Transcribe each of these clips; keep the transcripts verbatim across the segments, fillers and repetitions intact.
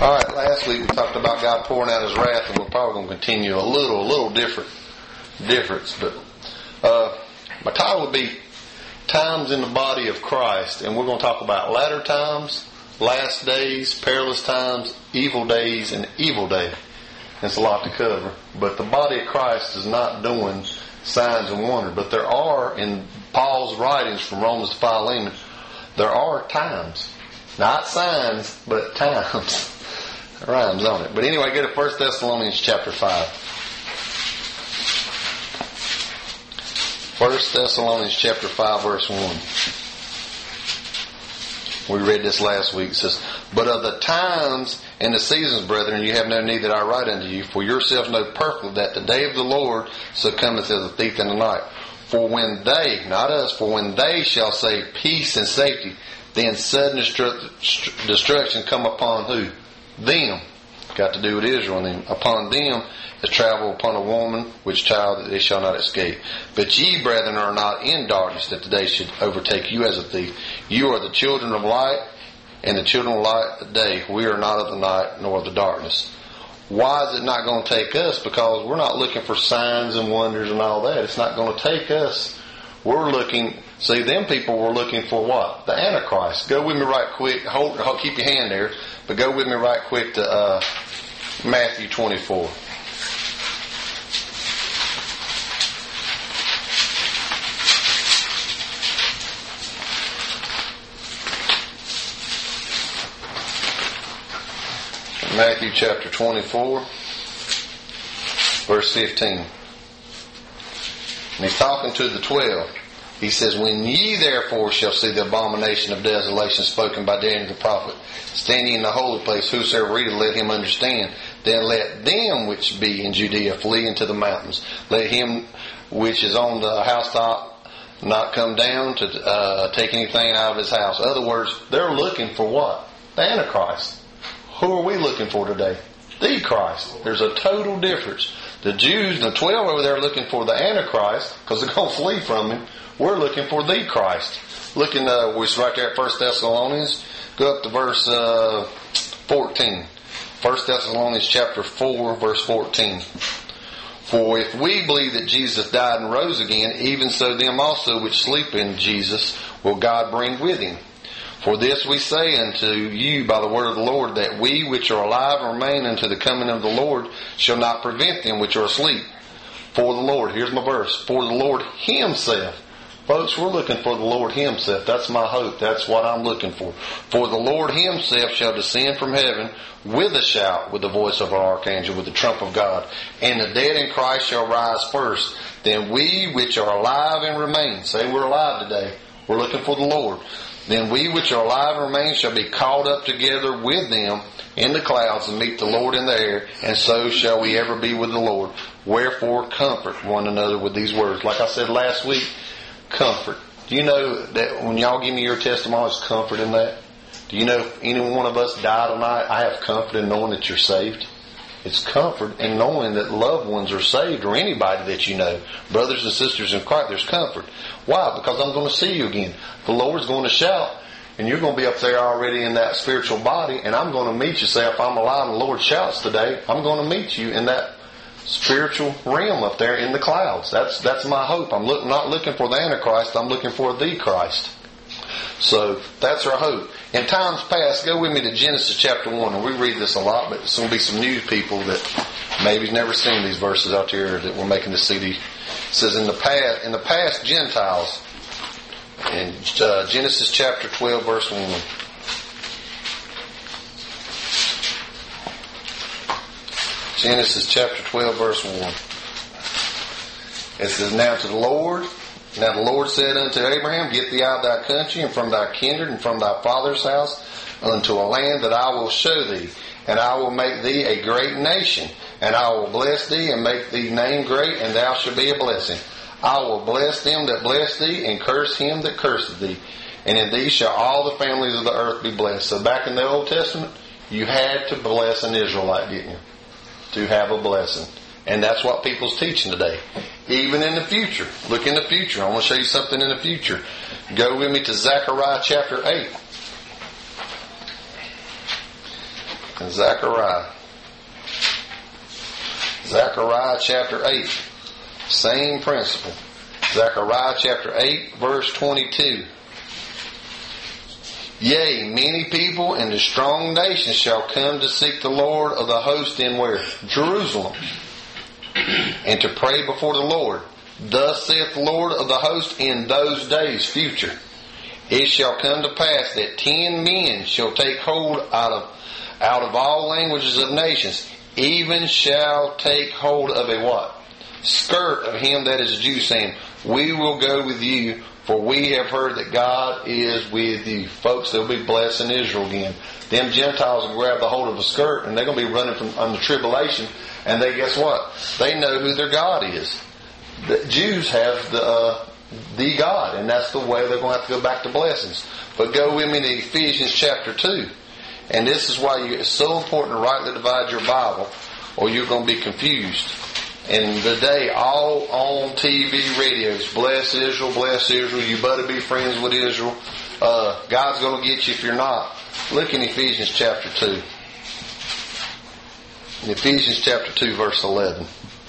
All right, last week we talked about God pouring out His wrath, and we're probably going to continue a little, a little different difference. But uh, my title would be Times in the Body of Christ, and we're going to talk about latter times, last days, perilous times, evil days, and evil day. It's a lot to cover, but the body of Christ is not doing signs and wonders. But there are, in Paul's writings from Romans to Philemon, there are times. Not signs, but times. Rhymes on it. But anyway, go to First Thessalonians chapter five. First Thessalonians chapter five, verse one. We read this last week. It says, "But of the times and the seasons, brethren, you have no need that I write unto you, for yourselves know perfectly that the day of the Lord so cometh as a thief in the night. For when they, not us, for when they shall say peace and safety, then sudden destru- destruction come upon who? Them." Got to do with Israel. And then upon them as travel upon a woman, which child that they shall not escape. But ye, brethren, are not in darkness, that the day should overtake you as a thief. You are the children of light, and the children of light of the day. We are not of the night, nor of the darkness. Why is it not going to take us? Because we're not looking for signs and wonders and all that. It's not going to take us. We're looking, see, them people were looking for what? The Antichrist. Go with me right quick. Hold, hold keep your hand there. But go with me right quick to uh, Matthew twenty-four. Matthew chapter twenty-four, verse fifteen. And he's talking to the twelve. He says, "When ye therefore shall see the abomination of desolation spoken by Daniel the prophet, standing in the holy place, whosoever readeth, let him understand. Then let them which be in Judea flee into the mountains. Let him which is on the housetop not come down to uh, take anything out of his house." In other words, they're looking for what? The Antichrist. Who are we looking for today? The Christ. There's a total difference. The Jews, the twelve over there, are looking for the Antichrist because they're going to flee from him. We're looking for the Christ. Looking, uh, we're right there at First Thessalonians. Go up to verse uh, fourteen. First Thessalonians chapter four, verse fourteen. "For if we believe that Jesus died and rose again, even so them also which sleep in Jesus will God bring with him. For this we say unto you by the word of the Lord, that we which are alive and remain unto the coming of the Lord shall not prevent them which are asleep. For the Lord," here's my verse, "for the Lord Himself." Folks, we're looking for the Lord Himself. That's my hope. That's what I'm looking for. "For the Lord Himself shall descend from heaven with a shout, with the voice of an archangel, with the trump of God. And the dead in Christ shall rise first. Then we which are alive and remain," say we're alive today. We're looking for the Lord. "Then we which are alive and remain shall be caught up together with them in the clouds and meet the Lord in the air, and so shall we ever be with the Lord. Wherefore comfort one another with these words." Like I said last week, comfort. Do you know that when y'all give me your testimony, there's comfort in that? Do you know if any one of us die tonight, I have comfort in knowing that you're saved? It's comfort in knowing that loved ones are saved, or anybody that you know. Brothers and sisters in Christ, there's comfort. Why? Because I'm going to see you again. The Lord's going to shout, and you're going to be up there already in that spiritual body, and I'm going to meet you. Say, if I'm alive and the Lord shouts today, I'm going to meet you in that spiritual realm up there in the clouds. That's that's my hope. I'm look, not looking for the Antichrist. I'm looking for the Christ. So that's our hope. In times past, go with me to Genesis chapter one. And we read this a lot, but there's going to be some new people that maybe never seen these verses out here that we're making this C D. It says, in the past, in the past Gentiles, in uh, Genesis chapter twelve, verse one. Genesis chapter twelve, verse one. It says, "Now to the Lord, now the Lord said unto Abraham, Get thee out of thy country, and from thy kindred, and from thy father's house, unto a land that I will show thee. And I will make thee a great nation. And I will bless thee, and make thee name great, and thou shalt be a blessing. I will bless them that bless thee, and curse him that curseth thee. And in thee shall all the families of the earth be blessed." So back in the Old Testament, you had to bless an Israelite, didn't you? To have a blessing. And that's what people's teaching today. Even in the future. Look in the future. I want to show you something in the future. Go with me to Zechariah chapter eight. and Zechariah. Zechariah chapter eight. Same principle. Zechariah chapter eight, verse twenty-two. Yea, many people and a strong nation shall come to seek the Lord of the host in where? Jerusalem. And to pray before the Lord. Thus saith the Lord of the host in those days, future. It shall come to pass that ten men shall take hold out of out of all languages of nations, even shall take hold of a what? Skirt of him that is a Jew, saying, we will go with you, for we have heard that God is with you. Folks, they'll be blessed in Israel again. Them Gentiles will grab the hold of a skirt, and they're going to be running from on the tribulation. And they, guess what? They know who their God is. The Jews have the uh, the God, and that's the way they're going to have to go back to blessings. But go with me to Ephesians chapter two. And this is why you, it's so important to rightly divide your Bible, or you're going to be confused. And today, all on T V, radios, bless Israel, bless Israel. You better be friends with Israel. Uh, God's going to get you if you're not. Look in Ephesians chapter two. In Ephesians chapter two, verse eleven.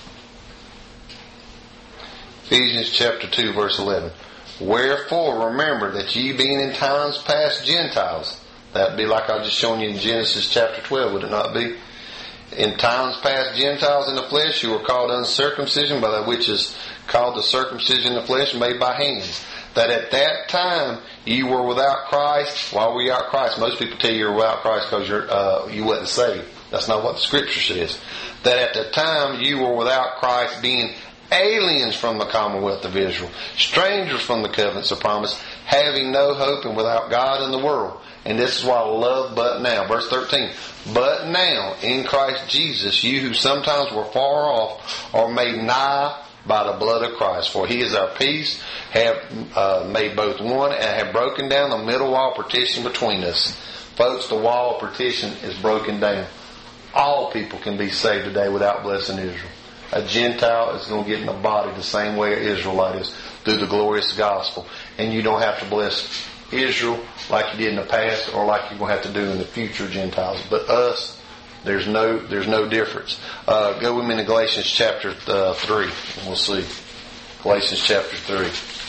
Ephesians chapter two, verse eleven. Wherefore, remember that ye being in times past Gentiles. That'd be like I was just showing you in Genesis chapter twelve, would it not be? In times past Gentiles in the flesh, you were called uncircumcision by that which is called the circumcision in the flesh made by hands. That at that time you were without Christ. Why were you without Christ? Most people tell you you're without Christ because you're uh, you wasn't saved. That's not what the Scripture says. That at the time you were without Christ, being aliens from the commonwealth of Israel, strangers from the covenants of promise, having no hope and without God in the world. And this is why I love but now. Verse thirteen. But now, in Christ Jesus, you who sometimes were far off are made nigh by the blood of Christ. For he is our peace, have uh, made both one, and have broken down the middle wall partition between us. Folks, the wall of partition is broken down. All people can be saved today without blessing Israel. A Gentile is going to get in the body the same way an Israelite is through the glorious gospel. And you don't have to bless Israel like you did in the past or like you're going to have to do in the future, Gentiles. But us, there's no there's no difference. Uh, go with me to Galatians chapter uh, three, and we'll see. Galatians chapter three.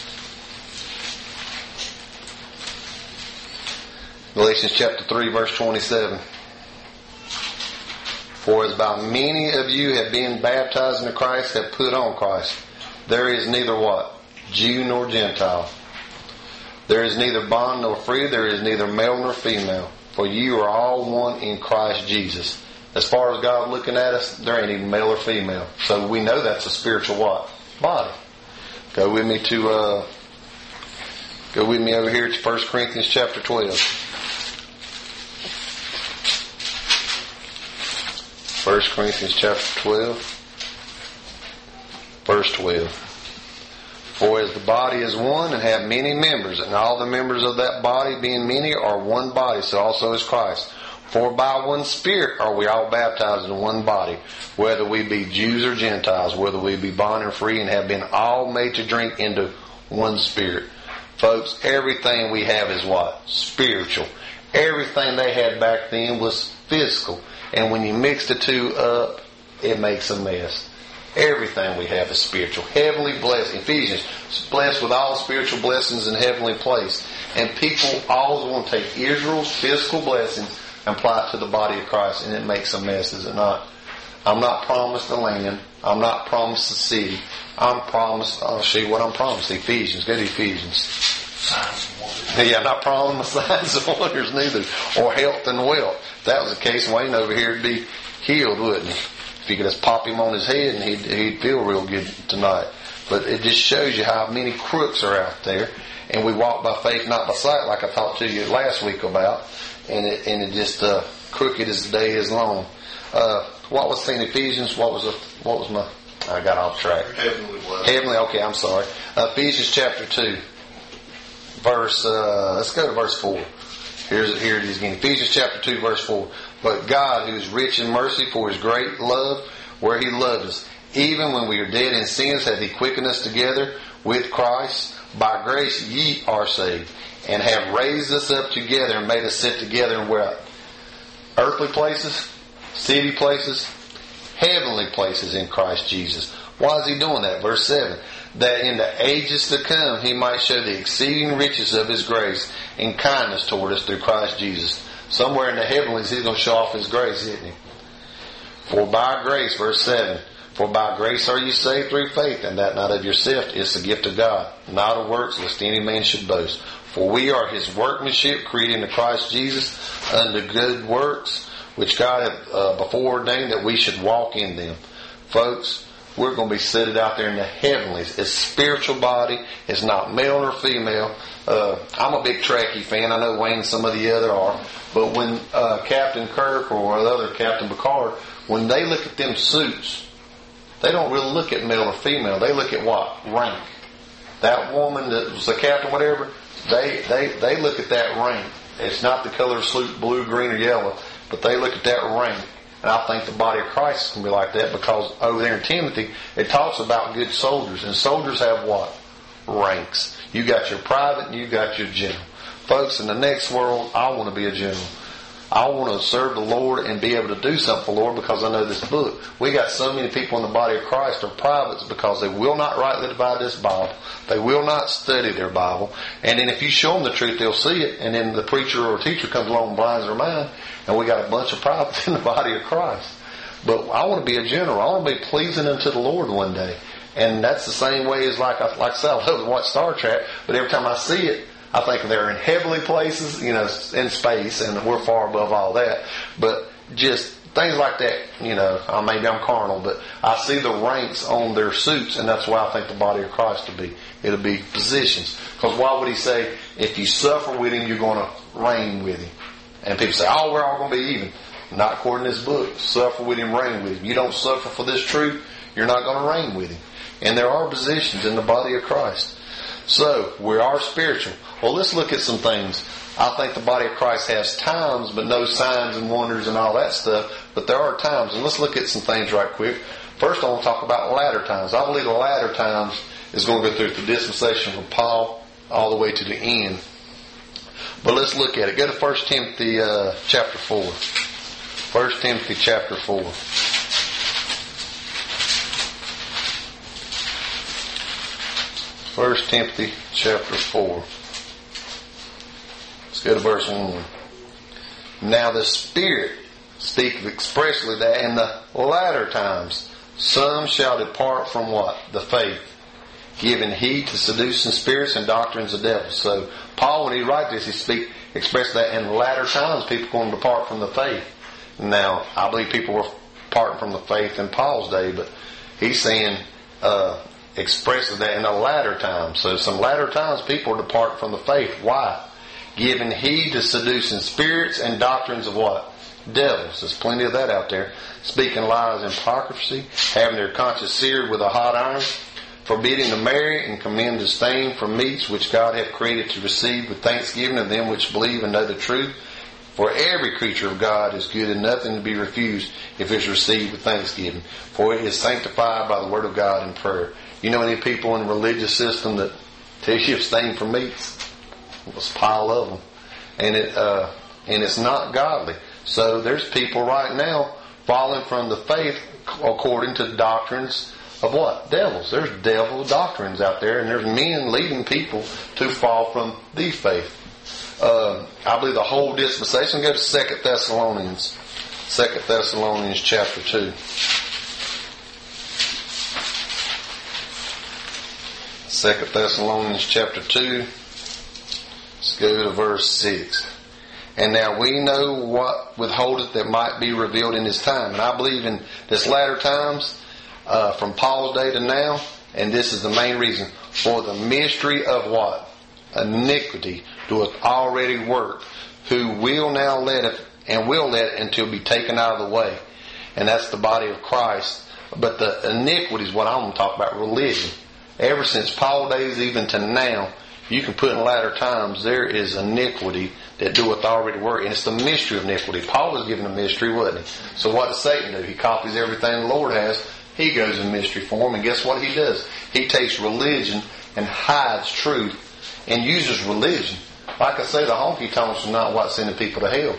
Galatians chapter three, verse twenty-seven. For as by many of you have been baptized into Christ, have put on Christ. There is neither what? Jew nor Gentile. There is neither bond nor free. There is neither male nor female. For you are all one in Christ Jesus. As far as God looking at us, there ain't even male or female. So we know that's a spiritual what? Body. Go with me to, uh, go with me over here to First Corinthians chapter twelve. First Corinthians chapter twelve, verse twelve. For as the body is one and have many members, and all the members of that body being many are one body, so also is Christ. For by one Spirit are we all baptized in one body, whether we be Jews or Gentiles, whether we be bond or free, and have been all made to drink into one Spirit. Folks, everything we have is what? Spiritual. Everything they had back then was physical. And when you mix the two up, it makes a mess. Everything we have is spiritual. Heavenly blessing. Ephesians, blessed with all spiritual blessings in heavenly place. And people always want to take Israel's physical blessings and apply it to the body of Christ. And it makes a mess, is it not? I'm not promised the land. I'm not promised the city. I'm promised, I'll show you what I'm promised. Ephesians. Go to Ephesians. Signs and wonders. Yeah, not promised signs and wonders neither. Or health and wealth. If that was the case, Wayne over here would be healed, wouldn't he? If you could just pop him on his head and he'd, he'd feel real good tonight. But it just shows you how many crooks are out there. And we walk by faith, not by sight, like I talked to you last week about. And it, and it just, uh, crooked as the day is long. Uh, what was in Ephesians? What was the, what was my, I got off track. Heavenly blessing. Heavenly, okay, I'm sorry. Uh, Ephesians chapter two. Verse, uh, let's go to verse four. Here's, here it is again. Ephesians chapter two, verse four. But God, who is rich in mercy for his great love, where he loved us, even when we were dead in sins, hath he quickened us together with Christ. By grace ye are saved, and have raised us up together and made us sit together in what? earthly places, city places, heavenly places in Christ Jesus. Why is he doing that? Verse seven. That in the ages to come he might show the exceeding riches of his grace and kindness toward us through Christ Jesus. Somewhere in the heavenlies he's going to show off his grace, isn't he? For by grace, verse seven, for by grace are you saved through faith, and that not of yourself, is the gift of God, not of works, lest any man should boast. For we are his workmanship, created in Christ Jesus, unto good works, which God hath uh, before ordained that we should walk in them. Folks, we're going to be seated out there in the heavenlies. It's spiritual body. It's not male or female. Uh, I'm a big Trekkie fan. I know Wayne and some of the other are. But when uh, Captain Kirk or the other Captain Picard, when they look at them suits, they don't really look at male or female. They look at what? Rank. That woman that was the captain, whatever, they, they, they look at that rank. It's not the color of suit, blue, green, or yellow, but they look at that rank. And I think the body of Christ is going to be like that, because over there in Timothy, it talks about good soldiers. And soldiers have what? Ranks. You got your private and you got your general. Folks, in the next world, I want to be a general. I want to serve the Lord and be able to do something for the Lord, because I know this book. We got so many people in the body of Christ are privates because they will not rightly divide this Bible. They will not study their Bible. And then if you show them the truth, they'll see it. And then the preacher or teacher comes along and blinds their mind. And we got a bunch of privates in the body of Christ. But I want to be a general. I want to be pleasing unto the Lord one day. And that's the same way as, like I, like I said, I love to watch Star Trek. But every time I see it, I think they're in heavenly places, you know, in space, and we're far above all that. But just things like that, you know, maybe I'm carnal, but I see the ranks on their suits, and that's why I think the body of Christ will be. It'll be positions. Because why would he say, if you suffer with him, you're going to reign with him? And people say, oh, we're all going to be even. Not according to this book. Suffer with him, reign with him. You don't suffer for this truth, you're not going to reign with him. And there are positions in the body of Christ. So, we are spiritual. Well, let's look at some things. I think the body of Christ has times, but no signs and wonders and all that stuff. But there are times. And let's look at some things right quick. First, I want to talk about latter times. I believe the latter times is going to go through the dispensation from Paul all the way to the end. But let's look at it. Go to First Timothy uh, chapter four. First Timothy chapter four. First Timothy chapter four. Let's go to verse one. Now the Spirit speaketh expressly that in the latter times some shall depart from what? The faith, giving heed to seducing spirits and doctrines of devils. So Paul, when he writes this, he speak expressed that in latter times people are going to depart from the faith. Now, I believe people were departing from the faith in Paul's day, but he's saying uh, expresses that in the latter times. So some latter times people are departing from the faith. Why? Giving heed to seducing spirits and doctrines of what? Devils. There's plenty of that out there. Speaking lies and hypocrisy, having their conscience seared with a hot iron, forbidding to marry, and commend disdain for meats which God hath created to receive with thanksgiving of them which believe and know the truth. For every creature of God is good and nothing to be refused if it is received with thanksgiving. For it is sanctified by the word of God and prayer. You know any people in the religious system that tell you abstain from meats? There's a pile of them. And it uh, and it's not godly. So there's people right now falling from the faith according to doctrines of what? Devils. There's devil doctrines out there, and there's men leading people to fall from the faith. Uh, I believe the whole dispensation. Go to Second Thessalonians. Second Thessalonians chapter two. Second Thessalonians chapter two. Let's go to verse six. And now we know what withholdeth that might be revealed in his time. And I believe in this latter times, uh, from Paul's day to now, and this is the main reason. For the mystery of what? Iniquity doeth already work, who will now let it, and will let it until be taken out of the way. And that's the body of Christ. But the iniquity is what I'm going to talk about, religion. Ever since Paul's days even to now, you can put in latter times, there is iniquity that doeth already work. And it's the mystery of iniquity. Paul was given a mystery, wasn't he? So what does Satan do? He copies everything the Lord has. He goes in mystery form. And guess what he does? He takes religion and hides truth and uses religion. Like I say, the honky tonks are not what's sending people to hell.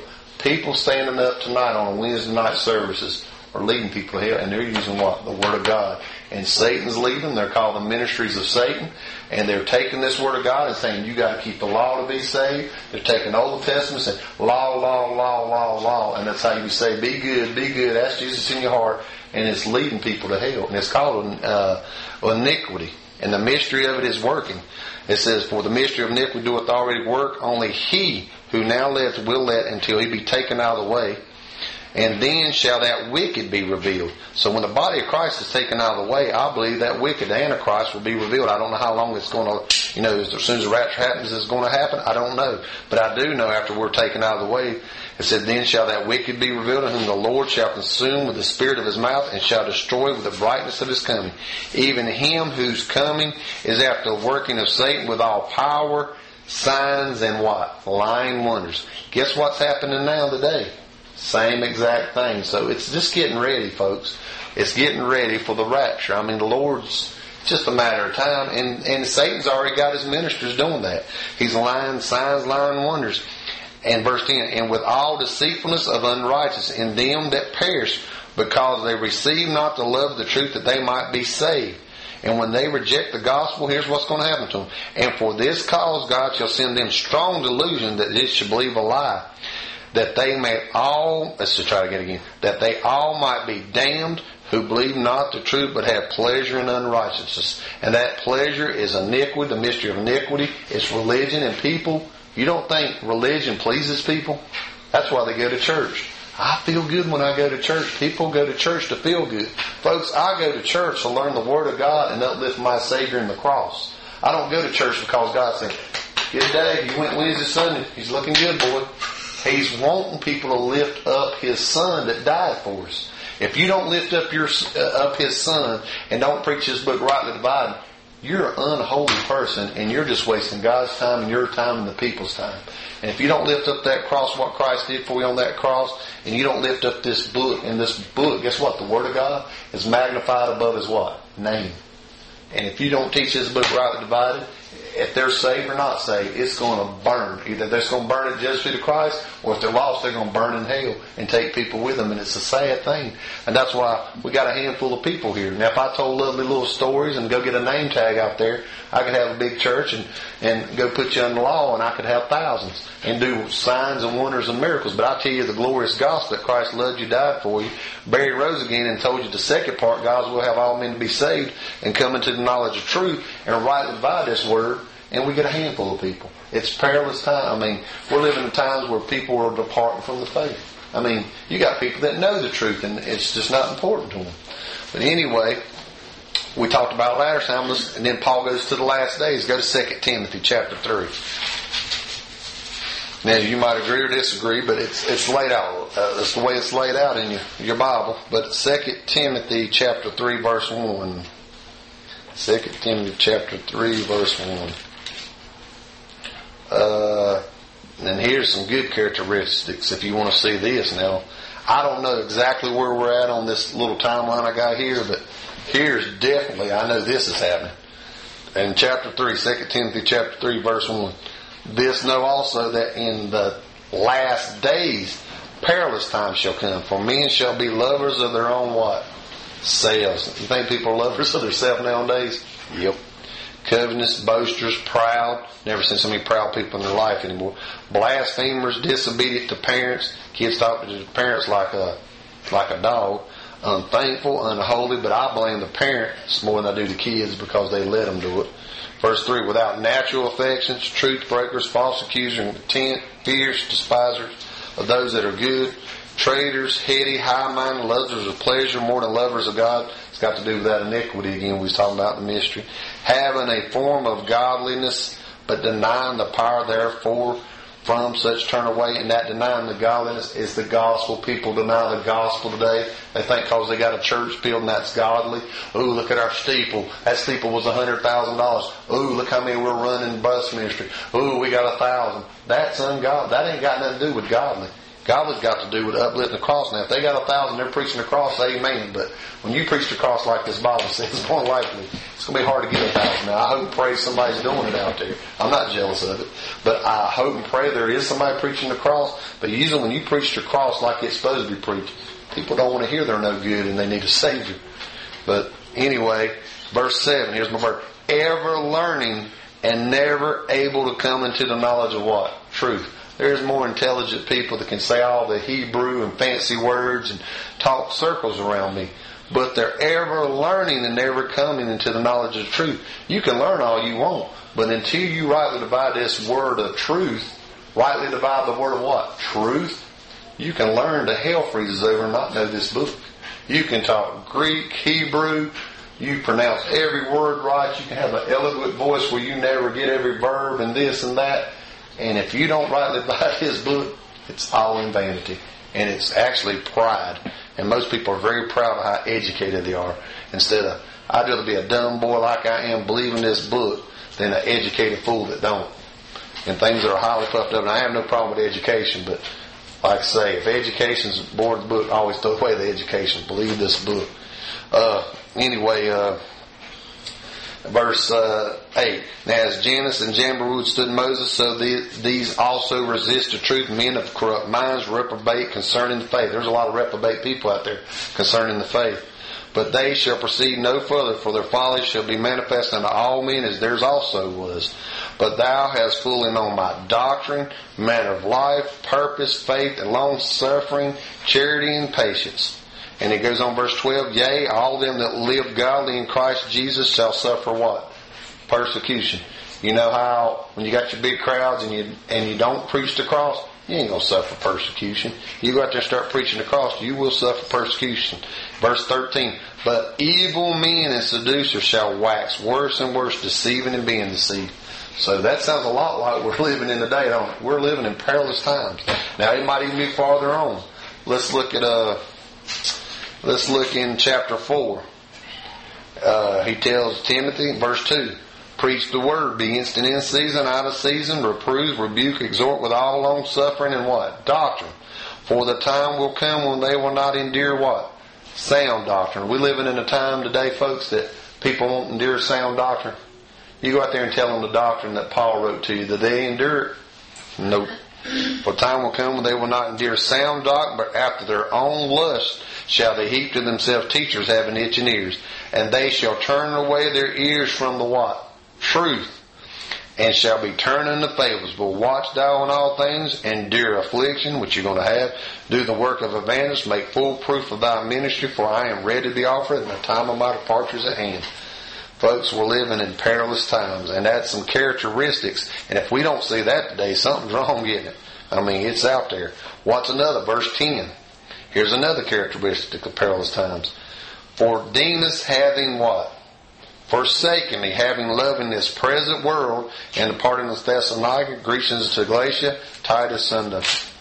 People standing up tonight on a Wednesday night services are leading people to hell, and they're using what? The Word of God. And Satan's leading them. They're called the ministries of Satan. And they're taking this Word of God and saying, you got to keep the law to be saved. They're taking the Old Testament and saying, law, law, law, law, law. And that's how you say, be good, be good. Ask Jesus in your heart. And it's leading people to hell. And it's called uh, iniquity. And the mystery of it is working. It says, for the mystery of iniquity doeth already work. Only he who now lives will let until he be taken out of the way. And then shall that wicked be revealed. So when the body of Christ is taken out of the way, I believe that wicked Antichrist will be revealed. I don't know how long it's going to, you know, as soon as the rapture happens, it's going to happen. I don't know. But I do know after we're taken out of the way, it said, then shall that wicked be revealed, in whom the Lord shall consume with the spirit of his mouth, and shall destroy with the brightness of his coming. Even him whose coming is after the working of Satan with all power, signs, and what? Lying wonders. Guess what's happening now today? Same exact thing. So it's just getting ready, folks. It's getting ready for the rapture. I mean, the Lord's just a matter of time. And, and Satan's already got his ministers doing that. He's lying signs, lying wonders. And verse ten, and with all deceitfulness of unrighteousness in them that perish, because they receive not the love of the truth, that they might be saved. And when they reject the gospel, here's what's going to happen to them. And for this cause God shall send them strong delusion, that they should believe a lie, that they may all, let's just try to get it again, that they all might be damned who believe not the truth, but have pleasure in unrighteousness. And that pleasure is iniquity, the mystery of iniquity. It's religion, and people, you don't think religion pleases people? That's why they go to church. I feel good when I go to church. People go to church to feel good. Folks, I go to church to learn the Word of God and uplift my Savior in the cross. I don't go to church because God said, good day, you went Wednesday, Sunday. He's looking good, boy. He's wanting people to lift up His Son that died for us. If you don't lift up your uh, up His Son and don't preach His book rightly divided, you're an unholy person, and you're just wasting God's time and your time and the people's time. And if you don't lift up that cross, what Christ did for you on that cross, and you don't lift up this book, and this book, guess what? The Word of God is magnified above His what? Name. And if you don't teach His book rightly divided, if they're saved or not saved, it's going to burn. Either they're going to burn at Judgment Seat of Christ, or if they're lost, they're going to burn in hell and take people with them. And it's a sad thing. And that's why we got a handful of people here. Now, if I told lovely little stories and go get a name tag out there, I could have a big church and, and go put you under law, and I could have thousands and do signs and wonders and miracles. But I tell you the glorious gospel that Christ loved you, died for you, buried, rose again, and told you the second part, God will have all men to be saved and come into the knowledge of truth and rightly divide this word. And we get a handful of people. It's perilous time. I mean, we're living in times where people are departing from the faith. I mean, you got people that know the truth, and it's just not important to them. But anyway, we talked about latter times, and then Paul goes to the last days. Go to Second Timothy chapter three. Now, you might agree or disagree, but it's it's laid out. Uh, that's the way it's laid out in your, your Bible. But Second Timothy chapter three, verse one. Second Timothy chapter three, verse one. Uh, and here's some good characteristics if you want to see this. Now, I don't know exactly where we're at on this little timeline I got here, but here's definitely, I know this is happening. In chapter three, Second Timothy chapter three, verse one. This know also that in the last days perilous times shall come, for men shall be lovers of their own what? Selves. You think people are lovers of themselves nowadays? Yep. Covetous, boasters, proud. Never seen so many proud people in their life anymore. Blasphemers, disobedient to parents. Kids talk to their parents like a like a dog. Unthankful, unholy. But I blame the parents more than I do the kids because they let them do it. Verse three, without natural affections, truth breakers, false accusers, intent, fierce, despisers of those that are good, traitors, heady, high-minded, lovers of pleasure more than lovers of God. It's got to do with that iniquity again. We was talking about the mystery. Having a form of godliness, but denying the power therefore from such turn away. And that denying the godliness is the gospel. People deny the gospel today. They think because they got a church building that's godly. Ooh, look at our steeple. That steeple was a hundred thousand dollars. Ooh, look how many we're running bus ministry. Ooh, we got a thousand. That's ungodly. That ain't got nothing to do with godly. God has got to do with uplifting the cross. Now, if they got a thousand, they're preaching the cross, amen. But when you preach the cross like this Bible says, more likely, it's going to be hard to get a thousand. Now, I hope and pray somebody's doing it out there. I'm not jealous of it. But I hope and pray there is somebody preaching the cross. But usually when you preach the cross like it's supposed to be preached, people don't want to hear they're no good and they need a Savior. But anyway, verse seven, here's my verse. Ever learning and never able to come into the knowledge of what? Truth. There's more intelligent people that can say all the Hebrew and fancy words and talk circles around me. But they're ever learning and never coming into the knowledge of truth. You can learn all you want, but until you rightly divide this word of truth, rightly divide the word of what? Truth. You can learn till hell freezes over and not know this book. You can talk Greek, Hebrew. You pronounce every word right. You can have an eloquent voice where you never get every verb and this and that. And if you don't rightly divide his book, it's all in vanity. And it's actually pride. And most people are very proud of how educated they are. Instead of, I'd rather be a dumb boy like I am believing this book than an educated fool that don't. And things that are highly puffed up. And I have no problem with education, but like I say, if education's bored the book, always throw away the education. Believe this book. Uh, anyway, uh, verse uh, eight. Now as Jannes and Jambres withstood Moses, so the, these also resist the truth. Men of corrupt minds reprobate concerning the faith. There's a lot of reprobate people out there concerning the faith. But they shall proceed no further, for their folly shall be manifest unto all men, as theirs also was. But thou hast fully known my doctrine, manner of life, purpose, faith, and long suffering, charity, and patience. And it goes on verse twelve, yea, all them that live godly in Christ Jesus shall suffer what? Persecution. You know how when you got your big crowds and you and you don't preach the cross, you ain't going to suffer persecution. You go out there and start preaching the cross, you will suffer persecution. Verse thirteen, but evil men and seducers shall wax worse and worse, deceiving and being deceived. So that sounds a lot like we're living in today, don't it? We're living in perilous times. Now it might even be farther on. Let's look at uh let's look in chapter four. Uh, he tells Timothy, verse two, preach the word, be instant in season, out of season, reprove, rebuke, exhort with all long suffering and what? Doctrine. For the time will come when they will not endure what? Sound doctrine. We're living in a time today, folks, that people won't endure sound doctrine. You go out there and tell them the doctrine that Paul wrote to you. That they endure it? Nope. For time will come when they will not endure sound doctrine, but after their own lust shall they heap to themselves teachers having itching ears. And they shall turn away their ears from the what? Truth. And shall be turned into fables. But watch thou in all things, endure affliction, which you're going to have. Do the work of evangelist, make full proof of thy ministry, for I am ready to be offered, and the time of my departure is at hand. Folks, we're living in perilous times, and that's some characteristics. And if we don't see that today, something's wrong getting it. I mean, it's out there. What's another? Verse ten. Here's another characteristic of perilous times. For Demas having what? Forsaken me, having loved in this present world, and departing to Thessalonica, Grecians to Galatia, Titus unto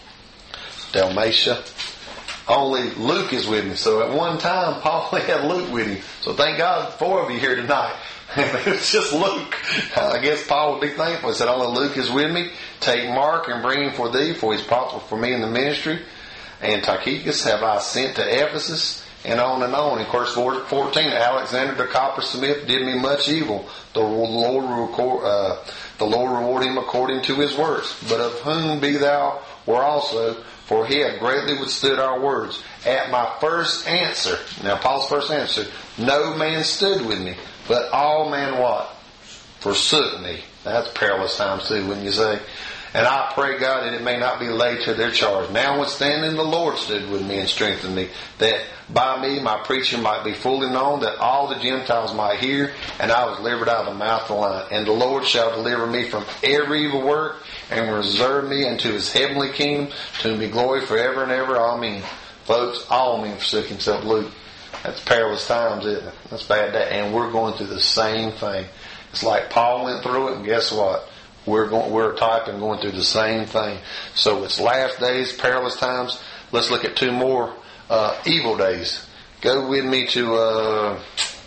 Dalmatia. Only Luke is with me. So at one time, Paul only had Luke with him. So thank God, four of you here tonight. It's just Luke. I guess Paul would be thankful. He said, only Luke is with me. Take Mark and bring him for thee, for he's profitable for me in the ministry. And Tychicus have I sent to Ephesus. And on and on. In verse fourteen, Alexander the coppersmith did me much evil. The Lord, record, uh, the Lord reward him according to his works. But of whom be thou were also, for he hath greatly withstood our words. At my first answer, now Paul's first answer, no man stood with me, but all men what? Forsook me. That's perilous times too, wouldn't you say? And I pray, God, that it may not be laid to their charge. Notwithstanding, the Lord stood with me and strengthened me, that by me my preaching might be fully known, that all the Gentiles might hear, and I was delivered out of the mouth of the lion. And the Lord shall deliver me from every evil work, and reserve me unto his heavenly kingdom, to whom be glory forever and ever. Amen. Folks, all men forsook himself. Luke, that's perilous times, isn't it? That's bad day. And we're going through the same thing. It's like Paul went through it, and guess what? We're going, we're a type and going through the same thing. So it's last days, perilous times. Let's look at two more uh, evil days. Go with me to uh,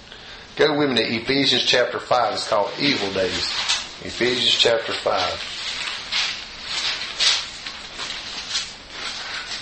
go with me to Ephesians chapter five. It's called Evil Days. Ephesians chapter five.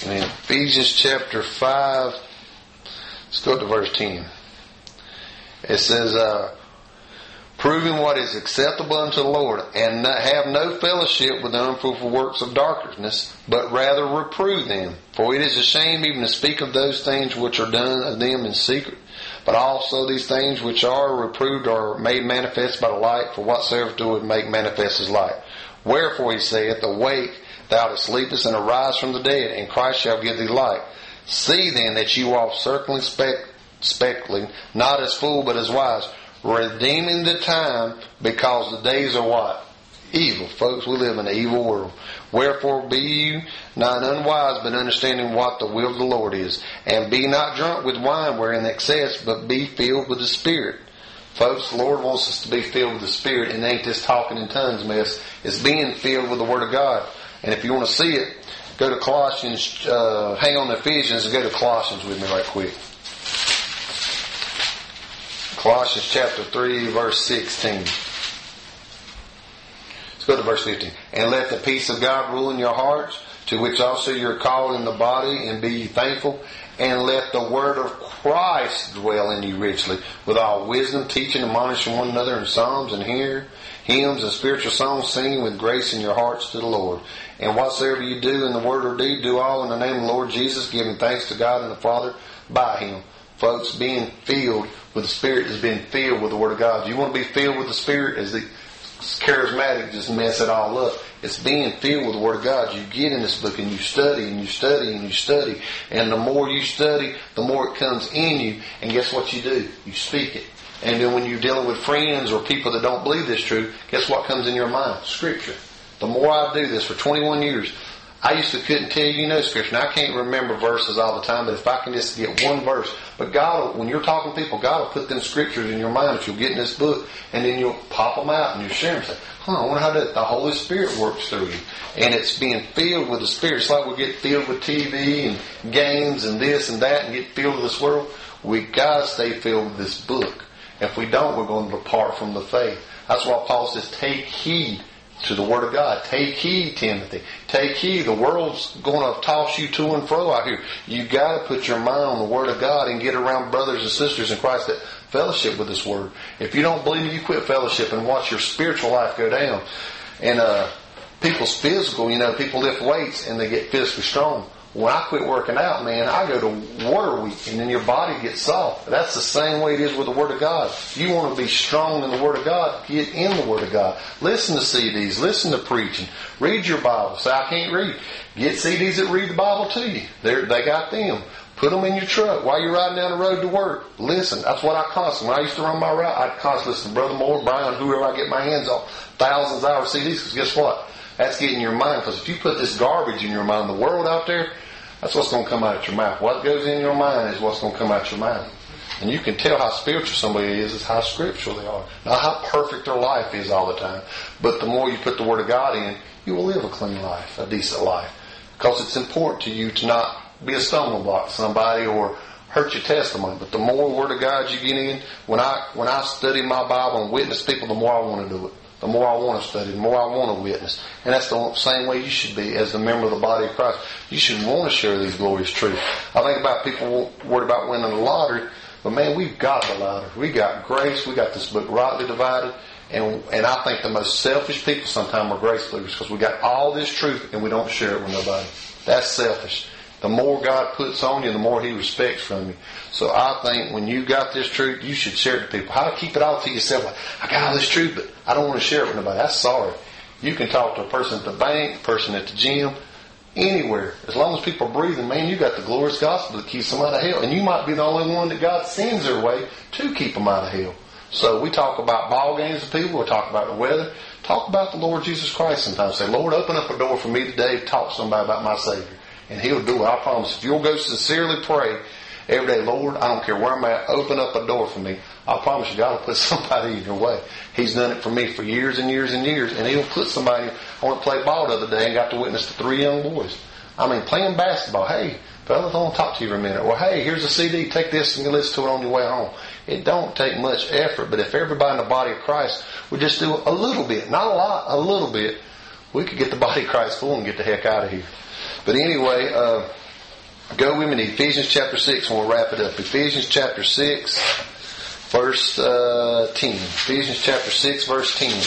And in Ephesians chapter five, let's go to verse ten. It says, uh, proving what is acceptable unto the Lord, and not have no fellowship with the unfruitful works of darkness, but rather reprove them. For it is a shame even to speak of those things which are done of them in secret. But also these things which are reproved are made manifest by the light, for whatsoever doeth make manifest is light. Wherefore he saith, awake, thou that sleepest, and arise from the dead, and Christ shall give thee light. See then that you walk circling, spec- speckling, not as fool, but as wise, redeeming the time, because the days are what? Evil. Folks, we live in an evil world. Wherefore be you not unwise, but understanding what the will of the Lord is. And be not drunk with wine wherein excess, but be filled with the Spirit. Folks, the Lord wants us to be filled with the Spirit, and ain't this talking in tongues mess. It's being filled with the Word of God. And if you want to see it, go to Colossians, uh, hang on to Ephesians and go to Colossians with me right quick. Colossians chapter three, verse sixteen. Let's go to verse fifteen. And let the peace of God rule in your hearts, to which also you are called in the body, and be ye thankful. And let the word of Christ dwell in you richly, with all wisdom, teaching and admonishing one another in psalms and hymns and spiritual songs, singing with grace in your hearts to the Lord. And whatsoever you do in the word or deed, do all in the name of the Lord Jesus, giving thanks to God and the Father by Him. Folks, being filled with the Spirit is being filled with the Word of God. You want to be filled with the Spirit, as the charismatic just mess it all up. It's being filled with the Word of God. You get in this book and you study and you study and you study. And the more you study, the more it comes in you. And guess what you do? You speak it. And then when you're dealing with friends or people that don't believe this truth, guess what comes in your mind? Scripture. The more I do this for twenty-one years, I used to couldn't tell you no scripture. Now, I can't remember verses all the time, but if I can just get one verse. But God, when you're talking to people, God will put them scriptures in your mind if you'll get in this book, and then you'll pop them out and you'll share them. Say, huh, I wonder how that, the Holy Spirit works through you. And it's being filled with the Spirit. It's like we get filled with T V and games and this and that and get filled with this world. We got to stay filled with this book. If we don't, we're going to depart from the faith. That's why Paul says, take heed to the Word of God. Take heed, Timothy. Take heed. The world's going to toss you to and fro out here. You've got to put your mind on the Word of God and get around brothers and sisters in Christ that fellowship with this Word. If you don't believe it, you quit fellowship and watch your spiritual life go down. And uh, people's physical, you know, people lift weights and they get physically strong. When I quit working out, man, I go to water week, and then your body gets soft. That's the same way it is with the Word of God. You want to be strong in the Word of God, get in the Word of God. Listen to C Ds, listen to preaching, read your Bible. Say, I can't read. Get C Ds that read the Bible to you. They're, they got them. Put them in your truck while you're riding down the road to work. Listen, that's what I constantly, when I used to run my route, I'd constantly listen to Brother Moore, Brian, whoever I get my hands on. Thousands of hours C Ds, because guess what? That's getting your mind. Because if you put this garbage in your mind, the world out there, that's what's going to come out of your mouth. What goes in your mind is what's going to come out your mouth. And you can tell how spiritual somebody is, is how scriptural they are. Not how perfect their life is all the time. But the more you put the Word of God in, you will live a clean life, a decent life. Because it's important to you to not be a stumbling block to somebody or hurt your testimony. But the more Word of God you get in, when I when I study my Bible and witness people, the more I want to do it. The more I want to study, the more I want to witness. And that's the same way you should be as a member of the body of Christ. You should want to share these glorious truths. I think about people worried about winning the lottery, but man, we've got the lottery. We got grace. We got this book rightly divided. And and I think the most selfish people sometimes are grace believers, because we got all this truth and we don't share it with nobody. That's selfish. The more God puts on you, the more He respects from you. So I think when you got this truth, you should share it to people. How to keep it all to yourself? Like, I got all this truth, but I don't want to share it with nobody. That's sorry. You can talk to a person at the bank, a person at the gym, anywhere. As long as people are breathing, man, you got the glorious gospel that keeps them out of hell. And you might be the only one that God sends their way to keep them out of hell. So we talk about ball games with people. We talk about the weather. Talk about the Lord Jesus Christ sometimes. Say, Lord, open up a door for me today to talk to somebody about my Savior. And He'll do it. I promise. If you'll go sincerely pray every day, Lord, I don't care where I'm at, open up a door for me. I promise you, God will put somebody in your way. He's done it for me for years and years and years. And He'll put somebody. I went to play ball the other day and got to witness to three young boys. I mean, playing basketball. Hey, fellas, I want to talk to you for a minute. Well, hey, here's a C D. Take this and you listen to it on your way home. It don't take much effort. But if everybody in the body of Christ would just do a little bit, not a lot, a little bit, we could get the body of Christ full and get the heck out of here. But anyway, uh, Go with me to Ephesians chapter six and we'll wrap it up. Ephesians chapter six, verse uh, ten. Ephesians chapter six, verse ten.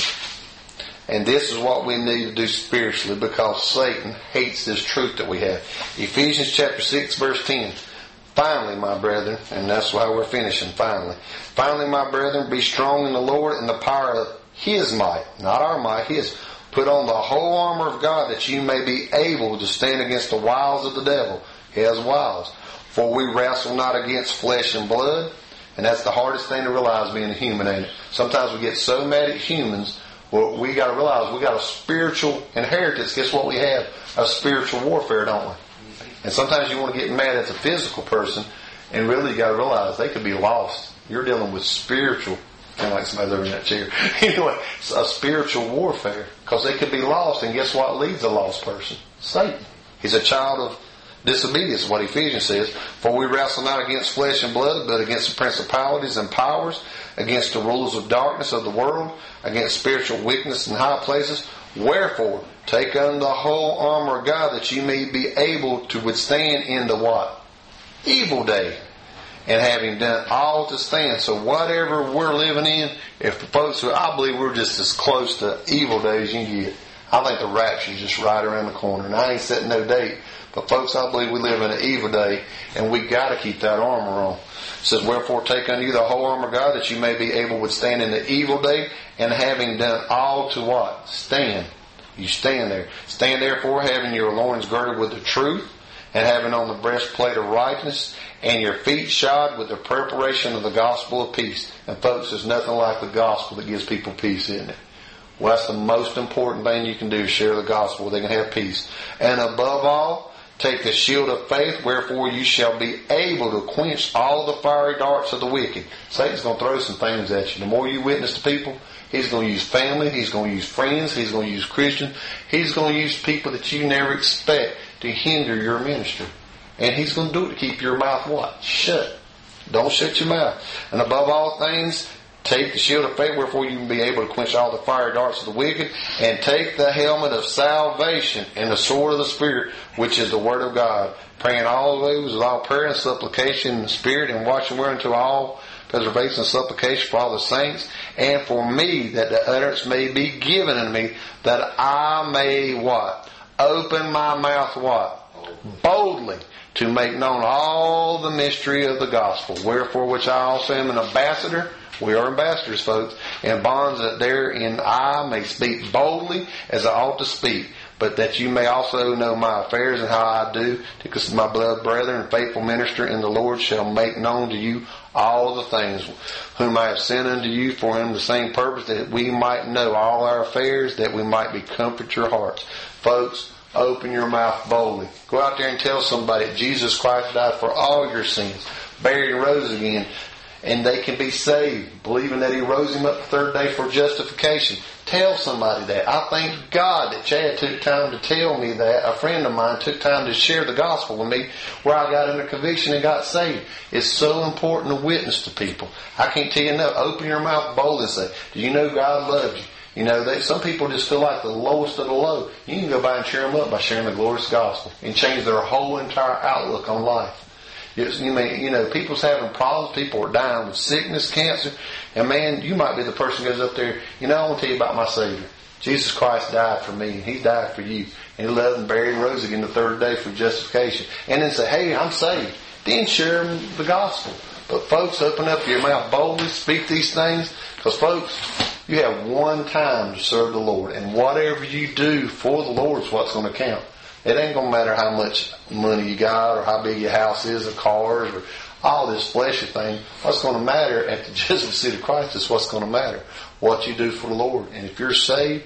And this is what we need to do spiritually, because Satan hates this truth that we have. Ephesians chapter six, verse ten. Finally, my brethren, and that's why we're finishing, finally. Finally, my brethren, be strong in the Lord and the power of His might, not our might, His. Put on the whole armor of God, that you may be able to stand against the wiles of the devil. He has wiles. For we wrestle not against flesh and blood. And that's the hardest thing to realize being a human, ain't it? Sometimes we get so mad at humans. Well, we got to realize we got a spiritual inheritance. Guess what we have? A spiritual warfare, don't we? And sometimes you want to get mad at the physical person, and really you got to realize they could be lost. You're dealing with spiritual, kind of like somebody's over in that chair. Anyway, it's a spiritual warfare, because they could be lost, and guess what leads a lost person? Satan. He's a child of disobedience, is what Ephesians says. For we wrestle not against flesh and blood, but against the principalities and powers, against the rulers of darkness of the world, against spiritual wickedness in high places. Wherefore, take on the whole armor of God, that you may be able to withstand in the what? Evil day. And having done all to stand. So whatever we're living in, if the folks, I believe we're just as close to evil days as you can get. I think the rapture's just right around the corner. And I ain't setting no date. But folks, I believe we live in an evil day, and we got to keep that armor on. It says, wherefore take unto you the whole armor of God, that you may be able to withstand in the evil day, and having done all to what? Stand. You stand there. Stand therefore, having your loins girded with the truth, and having on the breastplate of righteousness, and your feet shod with the preparation of the gospel of peace. And folks, there's nothing like the gospel that gives people peace, isn't it? Well, that's the most important thing you can do, share the gospel. They can have peace. And above all, take the shield of faith, wherefore you shall be able to quench all the fiery darts of the wicked. Satan's going to throw some things at you. The more you witness to people, he's going to use family, he's going to use friends, he's going to use Christians, he's going to use people that you never expect to hinder your ministry. And he's going to do it to keep your mouth what? Shut. Don't shut your mouth. And above all things, take the shield of faith, wherefore you can be able to quench all the fiery darts of the wicked, and take the helmet of salvation and the sword of the Spirit, which is the Word of God, praying always with all prayer and supplication in the Spirit, and watching whereunto all preservation and supplication for all the saints, and for me, that the utterance may be given unto me, that I may what? Open my mouth what? Boldly, to make known all the mystery of the gospel, wherefore which I also am an ambassador. We are ambassadors, folks, in bonds, that therein I may speak boldly as I ought to speak, but that you may also know my affairs and how I do, because my beloved brethren and faithful minister in the Lord shall make known to you all the things whom I have sent unto you for him the same purpose, that we might know all our affairs, that we might be comfort your hearts. Folks, open your mouth boldly. Go out there and tell somebody that Jesus Christ died for all your sins, buried and rose again, and they can be saved, believing that He rose Him up the third day for justification. Tell somebody that. I thank God that Chad took time to tell me that. A friend of mine took time to share the gospel with me, where I got under conviction and got saved. It's so important to witness to people. I can't tell you enough. Open your mouth boldly and say, do you know God loves you? You know, they, some people just feel like the lowest of the low. You can go by and cheer them up by sharing the glorious gospel and change their whole entire outlook on life. You may, you know, people's having problems. People are dying with sickness, cancer. And man, you might be the person who goes up there, you know, I want to tell you about my Savior. Jesus Christ died for me, and He died for you. And He loved and buried and rose again the third day for justification. And then say, hey, I'm saved. Then share them the gospel. But folks, open up your mouth boldly, speak these things. Because folks, you have one time to serve the Lord. And whatever you do for the Lord is what's going to count. It ain't going to matter how much money you got, or how big your house is, or cars, or all this fleshy thing. What's going to matter at the judgment seat of Christ is what's going to matter. What you do for the Lord. And if you're saved,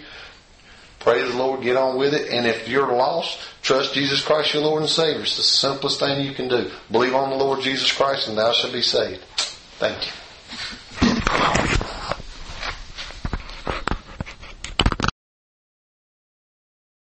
praise the Lord, get on with it. And if you're lost, trust Jesus Christ your Lord and Savior. It's the simplest thing you can do. Believe on the Lord Jesus Christ, and thou shalt be saved. Thank you.